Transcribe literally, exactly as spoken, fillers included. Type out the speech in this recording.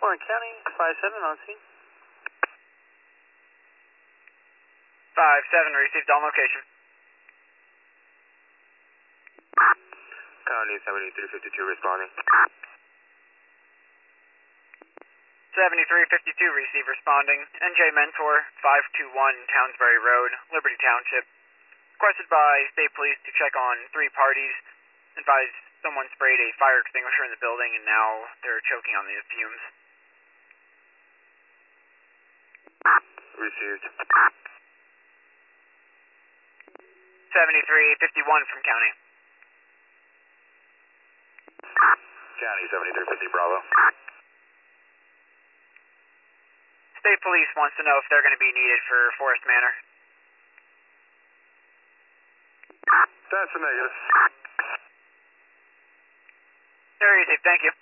Warren County, five seven on scene. five seven, received on location. County seventy-three fifty-two responding. seventy-three fifty-two, receive responding. N J Mentor, five two one, Townsbury Road, Liberty Township. Requested by State Police to check on three parties. Advised someone sprayed a fire extinguisher in the building and now they're choking on the fumes. Received. seventy-three fifty-one from County. County seventy-three fifty Bravo. State Police wants to know if they're going to be needed for Forest Manor. That's a negative. Very easy, thank you.